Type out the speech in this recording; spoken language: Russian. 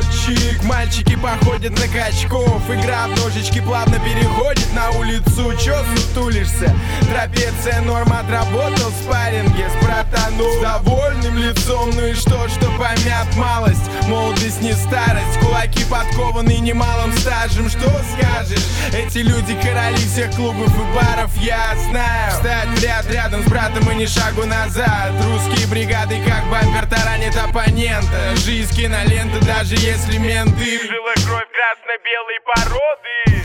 чик-чик, мальчики походят на качков. Игра в ножички плавно переходит на улицу. Чё сутулишься? Трапеция норм, отработал в спарринге с братаном с довольным лицом. Ну и что помят малость? Молодость не старость, кулаки подкованы немалым стажем. Что скажешь? Эти люди короли всех клубов и баров, я знаю. Встать в ряд рядом с братом и ни шагу назад. Русские бригады как бампер таранит оппонента. Жизнь кинолента, даже если менты. Жила кровь красно-белой породы.